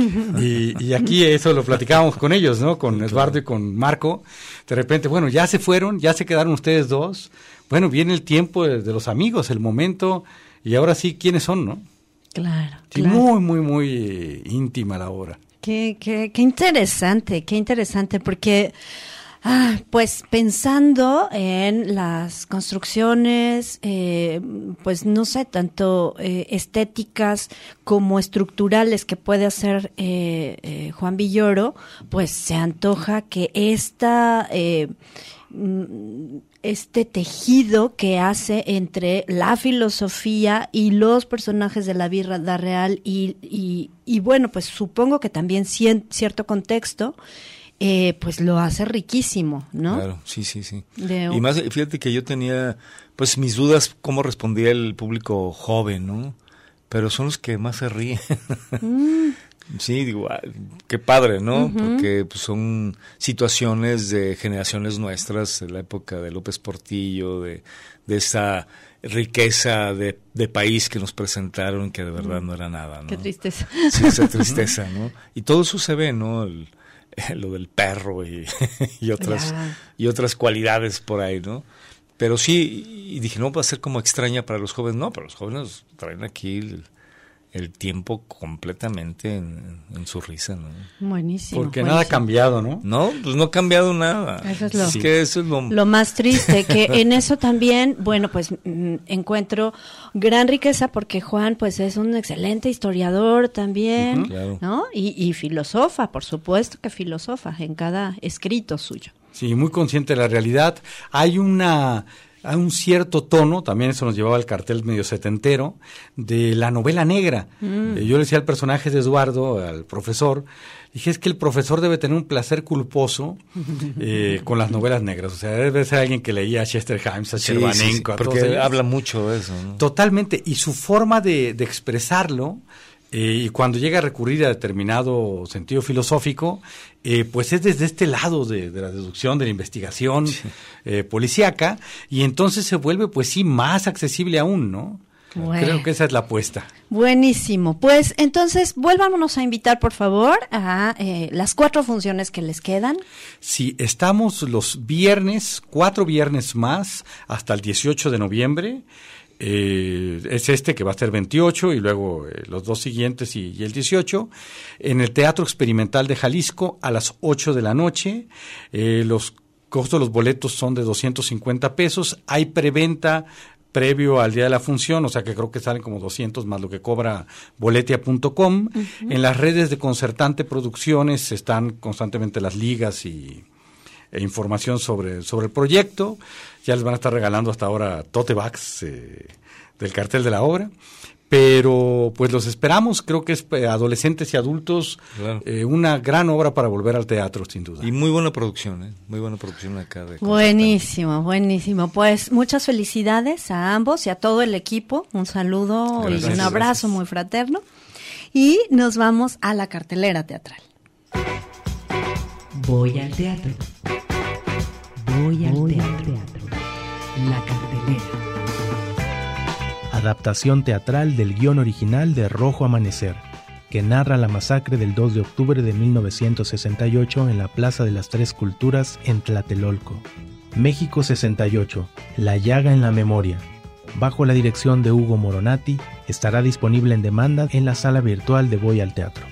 y aquí eso lo platicábamos con ellos, ¿no? Con Eduardo y con Marco. De repente, bueno, ya se fueron, ya se quedaron ustedes dos, bueno, viene el tiempo de los amigos, el momento, y ahora sí, ¿quiénes son, no? Claro, sí, claro. Muy, muy, muy íntima la obra. Qué interesante, porque pues pensando en las construcciones, pues no sé, tanto estéticas como estructurales que puede hacer Juan Villoro, pues se antoja que este tejido que hace entre la filosofía y los personajes de la vida real y bueno, pues supongo que también cierto contexto, pues lo hace riquísimo, ¿no? Claro, sí. Y más, fíjate que yo tenía pues mis dudas cómo respondía el público joven, ¿no? Pero son los que más se ríen. Sí, digo, qué padre, ¿no? Uh-huh. Porque pues, son situaciones de generaciones nuestras, de la época de López Portillo, de esa riqueza de país que nos presentaron, que de verdad no era nada, ¿no? Qué tristeza. Sí, esa tristeza, ¿no? Y todo eso se ve, ¿no? Lo del perro y otras cualidades por ahí, ¿no? Pero sí, y dije, no va a ser como extraña para los jóvenes. No, pero los jóvenes traen aquí el tiempo completamente en su risa, ¿no? Buenísimo. Porque nada ha cambiado, ¿no? No, pues no ha cambiado nada. Eso es eso es lo más triste, que en eso también, bueno, pues encuentro gran riqueza porque Juan, pues es un excelente historiador también, uh-huh, claro, ¿no? Y filósofa, por supuesto que filósofa en cada escrito suyo. Sí, muy consciente de la realidad. Hay una a un cierto tono, también eso nos llevaba al cartel medio setentero, de la novela negra. Yo le decía al personaje de Eduardo, al profesor, dije, es que el profesor debe tener un placer culposo con las novelas negras. O sea, debe ser alguien que leía a Chester Himes, a Chervanenko, a todos ellos. Porque habla mucho de eso, ¿no? Totalmente, y su forma de expresarlo, y cuando llega a recurrir a determinado sentido filosófico, pues es desde este lado de la deducción, de la investigación policíaca, y entonces se vuelve, pues sí, más accesible aún, ¿no? Bueno. Creo que esa es la apuesta. Buenísimo. Pues entonces, vuélvanos a invitar, por favor, a las 4 funciones que les quedan. Sí, estamos los viernes, 4 viernes más, hasta el 18 de noviembre. Es que va a ser 28 y luego los 2 siguientes y el 18 en el Teatro Experimental de Jalisco a las 8 de la noche. Los costos de los boletos son de 250 pesos. Hay preventa previo al día de la función, o sea que creo que salen como 200 más lo que cobra boletia.com. En las redes de Concertante Producciones están constantemente las ligas e información sobre el proyecto. Ya les van a estar regalando hasta ahora tote bags del cartel de la obra. Pero pues los esperamos, creo que es adolescentes y adultos, claro. Una gran obra para volver al teatro, sin duda. Y muy buena producción, muy buena producción acá. Buenísimo, buenísimo. Pues muchas felicidades a ambos y a todo el equipo. Un saludo y un abrazo muy fraterno. Y nos vamos a la cartelera teatral. Voy al teatro. Voy al teatro. La cartelera. Adaptación teatral del guión original de Rojo Amanecer, que narra la masacre del 2 de octubre de 1968 en la Plaza de las Tres Culturas en Tlatelolco. México 68, La llaga en la memoria. Bajo la dirección de Hugo Moronati, estará disponible en demanda en la sala virtual de Voy al Teatro.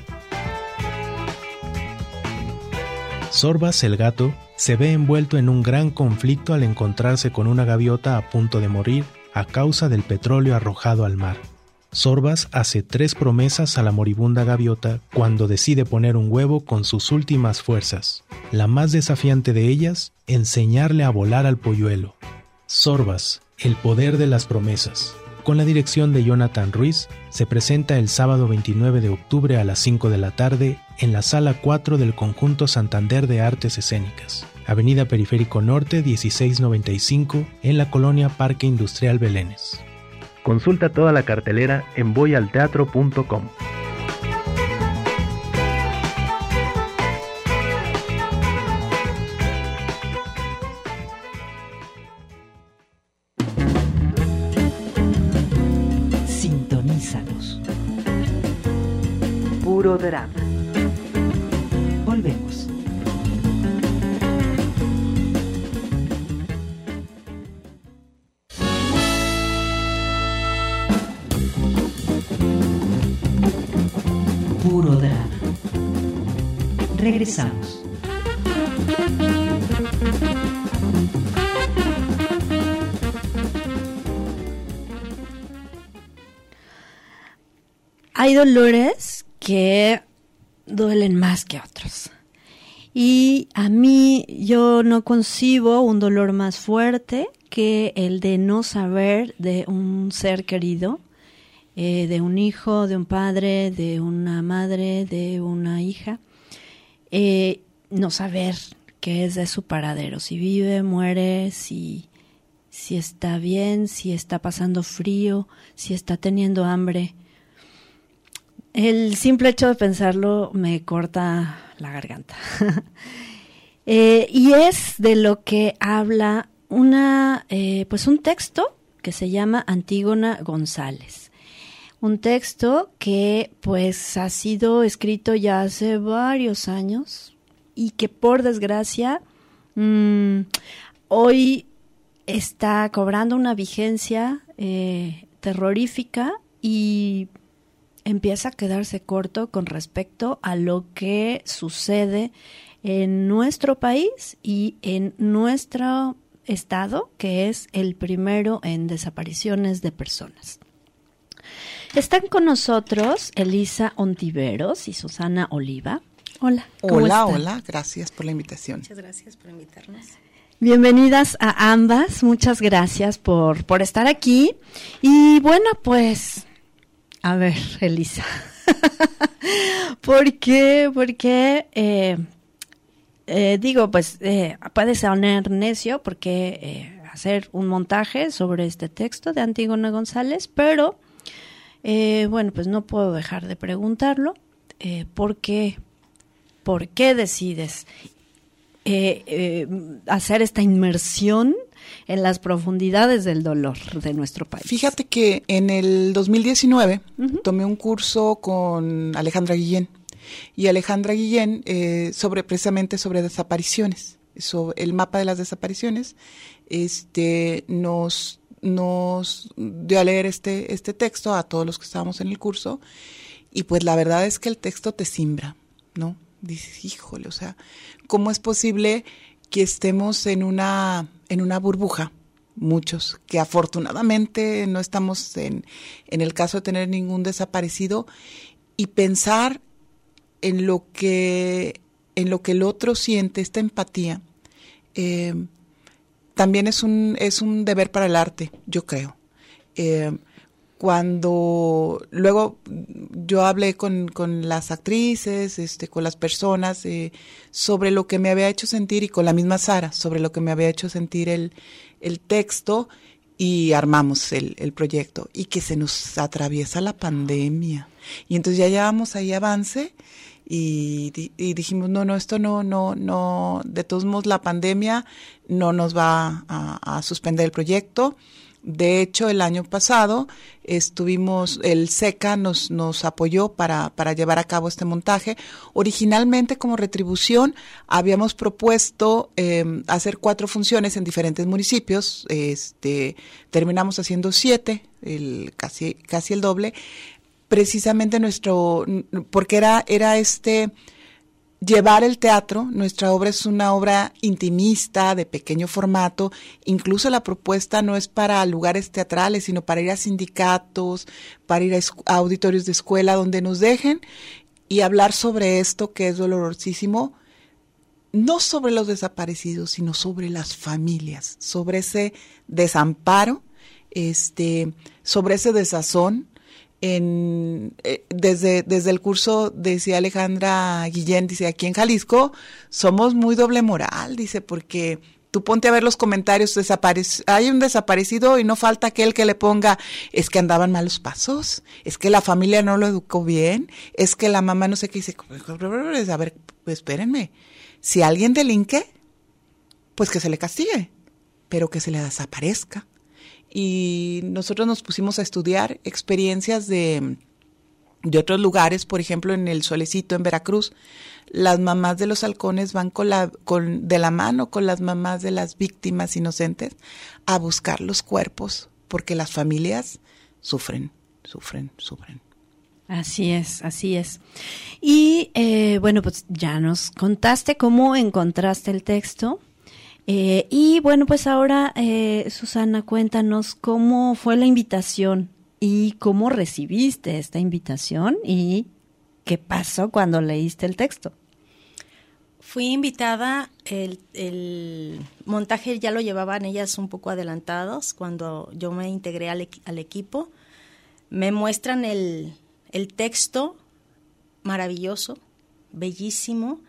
Sorbas el gato se ve envuelto en un gran conflicto al encontrarse con una gaviota a punto de morir a causa del petróleo arrojado al mar. Sorbas hace 3 promesas a la moribunda gaviota cuando decide poner un huevo con sus últimas fuerzas. La más desafiante de ellas, enseñarle a volar al polluelo. Sorbas, el poder de las promesas. Con la dirección de Jonathan Ruiz, se presenta el sábado 29 de octubre a las 5 de la tarde en la Sala 4 del Conjunto Santander de Artes Escénicas, Avenida Periférico Norte 1695, en la colonia Parque Industrial Belénes. Consulta toda la cartelera en voyalteatro.com. Sintonízanos. Puro drama. Volvemos. Puro drama. Regresamos. Hay dolores que duelen más que otros. Y a mí, yo no concibo un dolor más fuerte que el de no saber de un ser querido, de un hijo, de un padre, de una madre, de una hija, no saber qué es de su paradero, si vive, muere, si está bien, si está pasando frío, si está teniendo hambre. El simple hecho de pensarlo me corta la garganta. Y es de lo que habla un texto que se llama Antígona González. Un texto que pues ha sido escrito ya hace varios años y que por desgracia hoy está cobrando una vigencia terrorífica y empieza a quedarse corto con respecto a lo que sucede en nuestro país y en nuestro estado, que es el primero en desapariciones de personas. Están con nosotros Elisa Ontiveros y Susana Oliva. Hola. Hola, gracias por la invitación. Muchas gracias por invitarnos. Bienvenidas a ambas, muchas gracias por estar aquí. Y bueno, pues, a ver, Elisa, ¿por qué? Porque, digo, pues, puede sonar necio, porque hacer un montaje sobre este texto de Antígona González, pero, bueno, pues no puedo dejar de preguntarlo, ¿por qué decides hacer esta inmersión en las profundidades del dolor de nuestro país? Fíjate que en el 2019 tomé un curso con Alejandra Guillén, y Alejandra Guillén precisamente sobre desapariciones, sobre el mapa de las desapariciones, nos dio a leer este texto a todos los que estábamos en el curso, y pues la verdad es que el texto te simbra, ¿no? Dices, híjole, o sea, ¿cómo es posible que estemos en una burbuja? Muchos, que afortunadamente no estamos en el caso de tener ningún desaparecido, y pensar en lo que el otro siente, esta empatía, también es un deber para el arte, yo creo. Cuando luego yo hablé con las actrices, con las personas, sobre lo que me había hecho sentir, y con la misma Sara, sobre lo que me había hecho sentir el texto, y armamos el proyecto, y que se nos atraviesa la pandemia. Y entonces ya llevamos ahí avance, y dijimos, no, esto no, de todos modos la pandemia no nos va a suspender el proyecto. De hecho, el año pasado el SECA nos apoyó para llevar a cabo este montaje. Originalmente, como retribución, habíamos propuesto hacer 4 funciones en diferentes municipios. Terminamos haciendo 7, casi el doble. Precisamente porque era llevar el teatro. Nuestra obra es una obra intimista, de pequeño formato. Incluso la propuesta no es para lugares teatrales, sino para ir a sindicatos, para ir a auditorios de escuela, donde nos dejen y hablar sobre esto que es dolorosísimo, no sobre los desaparecidos, sino sobre las familias, sobre ese desamparo, sobre ese desazón. Desde el curso decía Alejandra Guillén, dice, aquí en Jalisco somos muy doble moral, dice, porque tú ponte a ver los comentarios, hay un desaparecido y no falta aquel que le ponga, es que andaban malos pasos, es que la familia no lo educó bien, es que la mamá no sé qué, dice, a ver, pues espérenme, si alguien delinque, pues que se le castigue, pero que se le desaparezca. Y nosotros nos pusimos a estudiar experiencias de otros lugares. Por ejemplo, en el Solecito, en Veracruz, las mamás de los halcones van de la mano con las mamás de las víctimas inocentes a buscar los cuerpos, porque las familias sufren. Así es. Y bueno, pues ya nos contaste cómo encontraste el texto. Y bueno, pues ahora, Susana, cuéntanos cómo fue la invitación y cómo recibiste esta invitación y qué pasó cuando leíste el texto. Fui invitada, el montaje ya lo llevaban ellas un poco adelantados cuando yo me integré al equipo. Me muestran el texto maravilloso, bellísimo,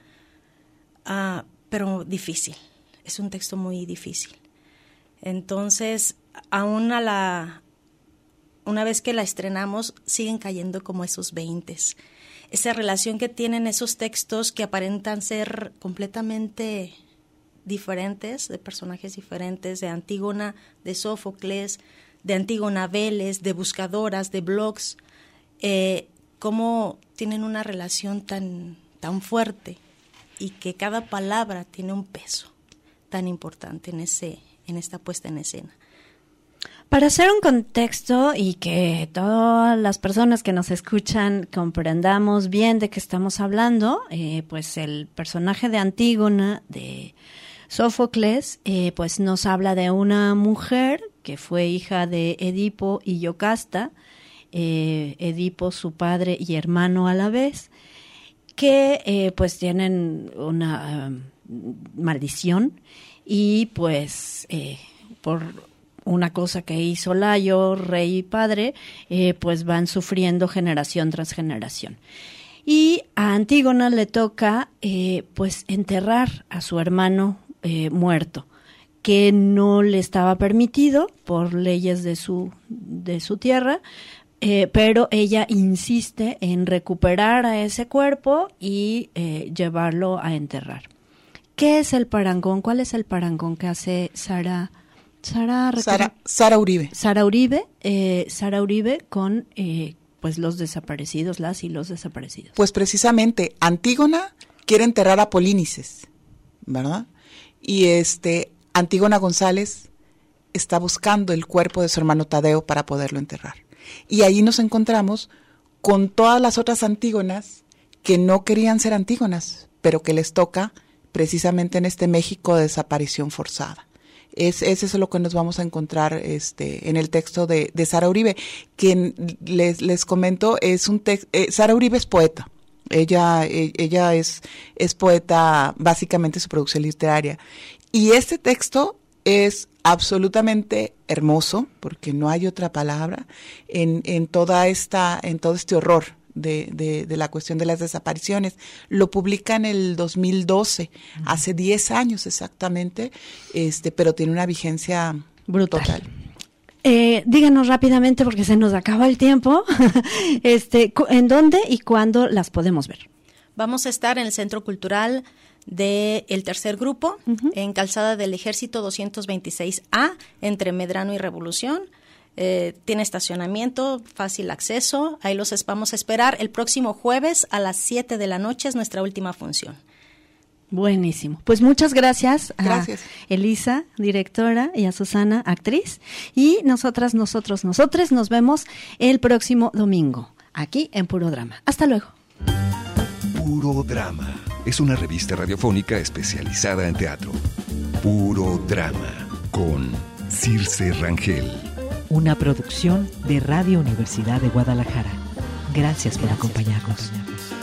pero difícil. Es un texto muy difícil. Entonces, aún una vez que la estrenamos, siguen cayendo como esos 20s. Esa relación que tienen esos textos que aparentan ser completamente diferentes, de personajes diferentes, de Antígona, de Sófocles, de Antígona Vélez, de buscadoras, de blogs, cómo tienen una relación tan fuerte y que cada palabra tiene un peso tan importante en esta puesta en escena. Para hacer un contexto y que todas las personas que nos escuchan comprendamos bien de qué estamos hablando, pues el personaje de Antígona, de Sófocles, pues nos habla de una mujer que fue hija de Edipo y Yocasta, Edipo su padre y hermano a la vez, que pues tienen una maldición y pues por una cosa que hizo Layo, rey y padre, pues van sufriendo generación tras generación. Y a Antígona le toca pues enterrar a su hermano muerto, que no le estaba permitido por leyes de su tierra, pero ella insiste en recuperar a ese cuerpo y llevarlo a enterrar. ¿Qué es el parangón? ¿Cuál es el parangón que hace Sara Uribe? Sara Uribe con pues los desaparecidos, las y los desaparecidos. Pues precisamente Antígona quiere enterrar a Polínices, ¿verdad? Y Antígona González está buscando el cuerpo de su hermano Tadeo para poderlo enterrar. Y ahí nos encontramos con todas las otras Antígonas que no querían ser Antígonas, pero que les toca precisamente en este México de desaparición forzada. Ese es lo que nos vamos a encontrar en el texto de Sara Uribe, quien les comento, Sara Uribe es poeta. Ella es poeta, básicamente su producción literaria. Y este texto es absolutamente hermoso, porque no hay otra palabra, en todo este horror de la cuestión de las desapariciones. Lo publica en el 2012, hace 10 años exactamente, pero tiene una vigencia brutal. Total. Díganos rápidamente, porque se nos acaba el tiempo, ¿en dónde y cuándo las podemos ver? Vamos a estar en el Centro Cultural del Tercer Grupo, en Calzada del Ejército 226A, entre Medrano y Revolución. Tiene estacionamiento, fácil acceso, ahí los vamos a esperar. El próximo jueves a las 7 de la noche es nuestra última función. Buenísimo. Pues muchas gracias a Elisa, directora, y a Susana, actriz. Y nosotros nos vemos el próximo domingo, aquí en Puro Drama. Hasta luego. Puro Drama es una revista radiofónica especializada en teatro. Puro Drama, con Circe Rangel. Una producción de Radio Universidad de Guadalajara. Gracias por acompañarnos.